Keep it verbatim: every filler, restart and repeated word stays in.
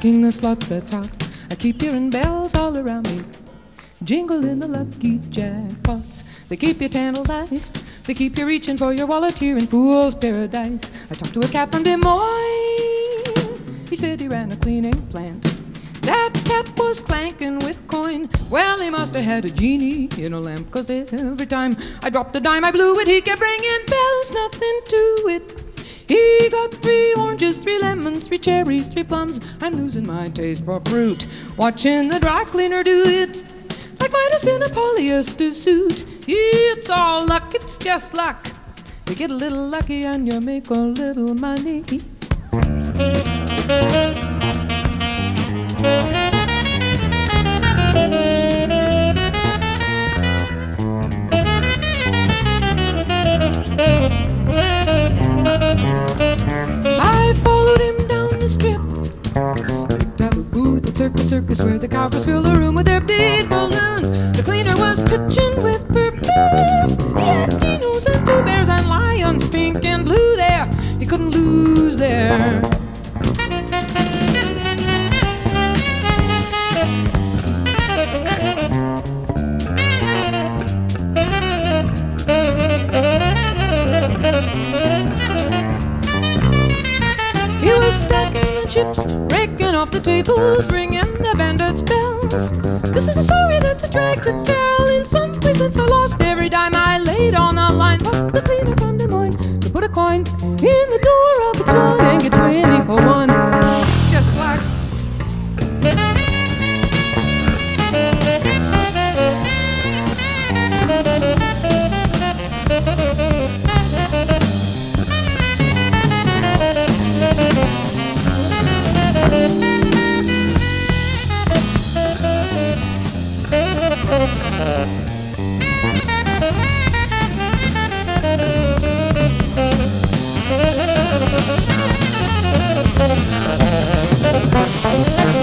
striking the slot that's hot. I keep hearing bells all around me, jingling the lucky jackpots. They keep you tantalized, they keep you reaching for your wallet here in Fool's Paradise. I talked to a cat from Des Moines, he said he ran a cleaning plant. That cat was clanking with coin. Well, he must have had a genie in a lamp, 'cause every time I dropped a dime I blew it, he kept ringing bells, nothing to it. He got three oranges, three lemons, three cherries, three plums. I'm losing my taste for fruit, watching the dry cleaner do it, like Midas in a polyester suit. It's all luck, it's just luck. You get a little lucky and you make a little money. I followed him down the strip, picked up a booth at Circus Circus, where the cowgirls fill the room with their big balloons. The cleaner was pitching with purpose. He had dinos and blue bears and lions, pink and blue there. He couldn't lose there. He was stacking the chips, breaking off the tables, ringing the bandits' bells. This is a story that's a drag to tell. In some place since I lost every dime I laid on the line. But the cleaner from Des Moines to put a coin in the door of a joint and get twenty for one. It's just like Thank you.